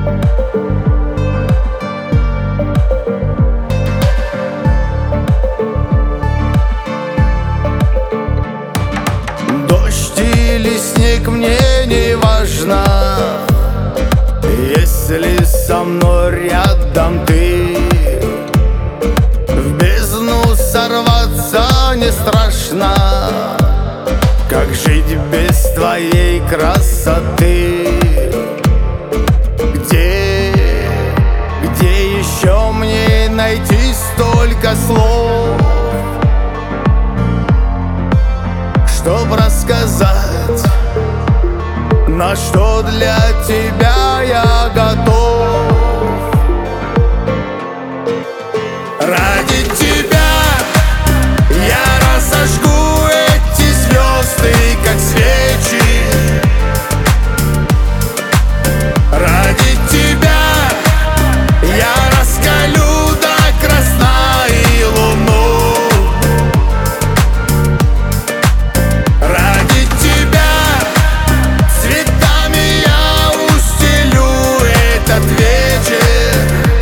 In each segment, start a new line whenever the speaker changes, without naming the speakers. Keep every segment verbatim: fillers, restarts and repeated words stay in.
Дождь или снег, мне не важно, если со мной рядом ты. В бездну сорваться не страшно, как жить без твоей красоты. Где, где еще мне найти столько слов, чтоб рассказать, на что для тебя я готов. Ради тебя я разожгу эти звезды, как свечи. Ради тебя я раскалю до красна и луну. Ради тебя цветами я устелю этот вечер.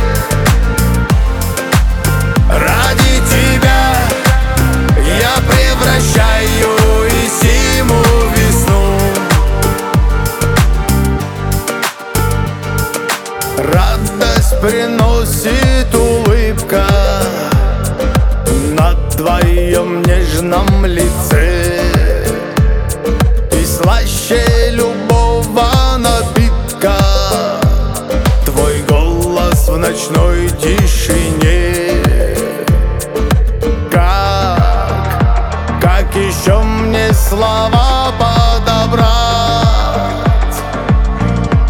Ради тебя я превращаю и зиму в весну. Радость приносит улыбка на твоем нежном лице, и слаще любого напитка твой голос в ночной тишине. Как, как еще мне слова подобрать,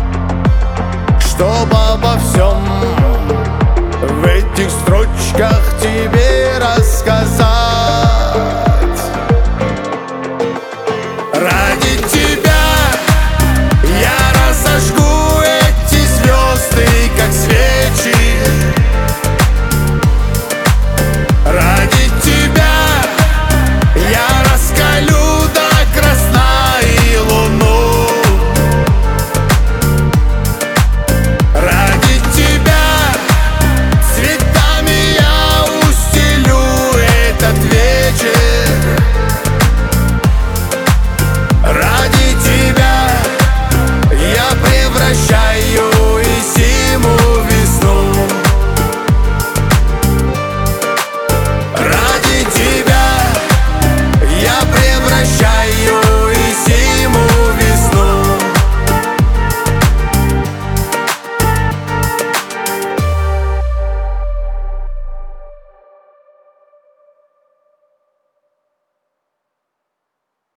чтоб обо всем в этих строчках